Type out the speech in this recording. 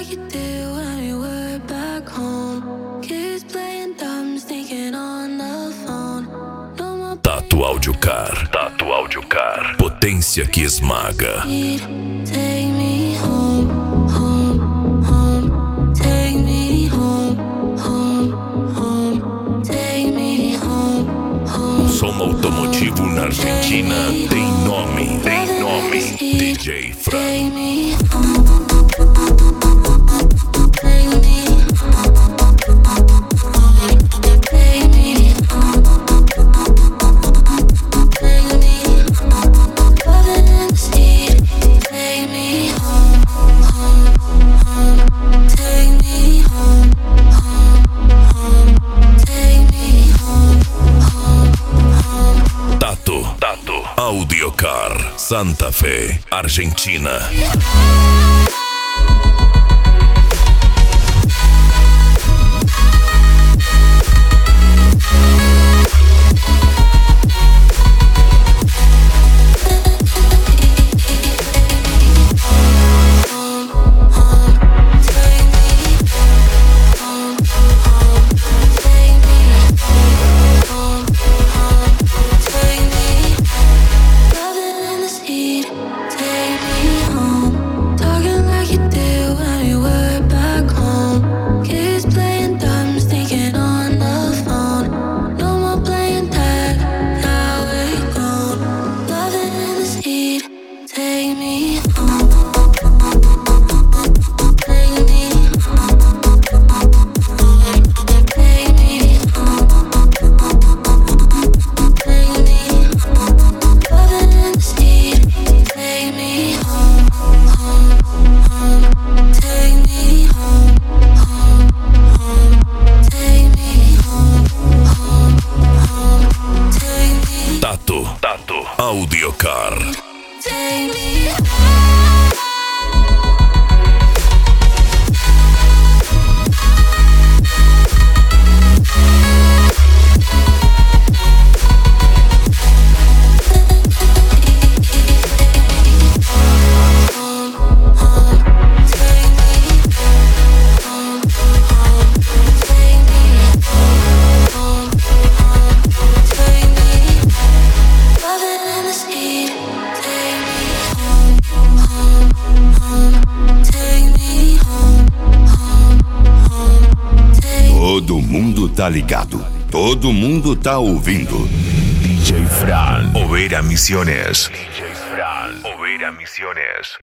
like you did when we were back home. Kids playing dumb, sneaking on the phone. No more Tato Audiocar. Tato Audiocar. Potência que esmaga. take me home, home, home. Take me home, home, home. Take me home, home. O som automotivo na Argentina tem nome. Tem nome. DJ Fran. Take me home. Tato Audiocar, Santa Fe, Argentina. Tato Audiocar. Take me Todo mundo tá ligado, todo mundo tá ouvindo. DJ Fran, Oveira Misiones. DJ Fran, Oveira Misiones.